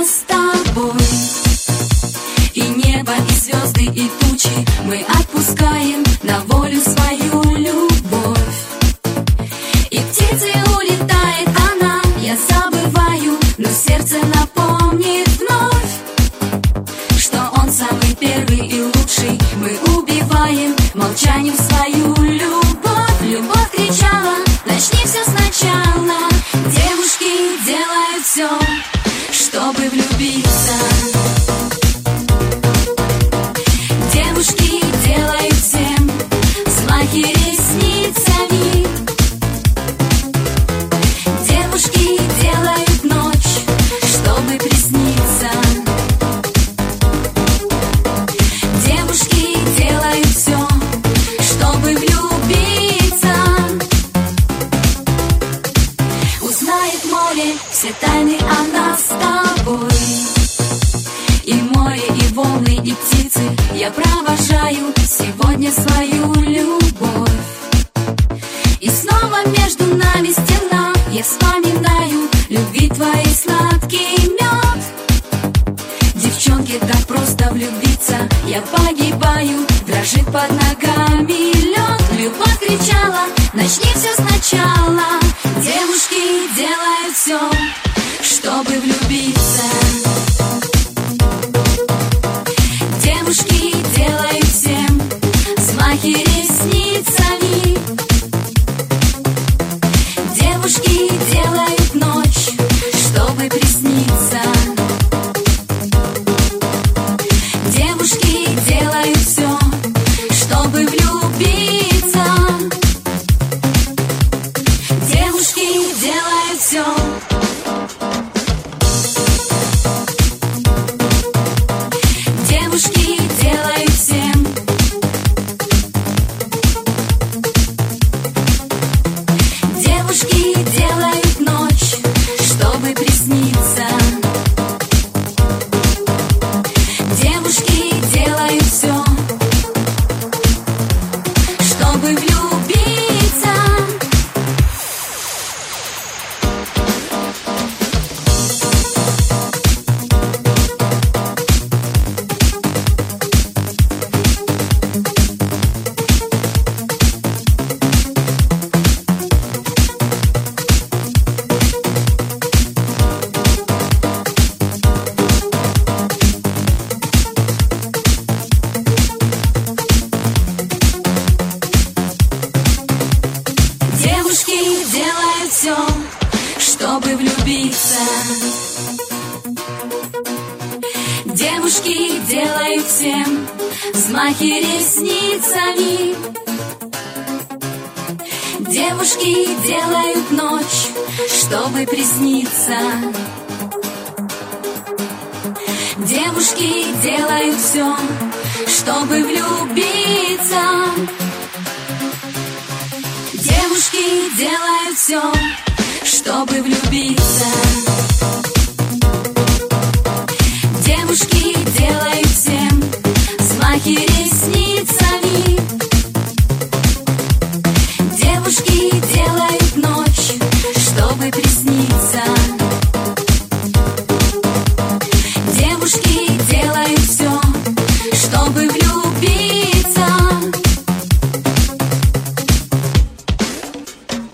нас с тобой. И небо, и звезды, и тучи мы отпускаем на волю свою любовь. И птицей улетает она, я забываю, но сердце напомнит вновь, что он самый первый и лучший. Мы убиваем молчанием свою любовь. Любовь кричала: начни все сначала. Девушки делают все, чтобы влюбиться. Девушки делают всем взмахи ресницами. Девушки делают ночь, чтобы присниться. Девушки делают все, чтобы влюбиться. Узнает море все тайны о нас с тобой. И море, и волны, и птицы, я провожаю сегодня свою любовь. И снова между нами стена, я вспоминаю любви твоей сладкий мед. Девчонки, так просто влюбиться, я погибаю, дрожит под ногами лед. Любовь кричала: начни все сначала. Девушки делают все, чтобы влюбиться. Девушки делают всем взмахи ресницами. Девушки делают ночь, чтобы присниться. Девушки делают все, чтобы влюбиться. Девушки делают все. Девушки делают всем. Девушки делают ночь, чтобы присниться. Девушки делают все, чтобы влюбиться. Девушки делают все, чтобы влюбиться. Девушки делают всем взмахи ресницами. Девушки делают ночь, чтобы присниться. Девушки делают все, чтобы влюбиться. Девушки делают все, чтобы влюбиться. Девушки делают всем взмахи ресниц.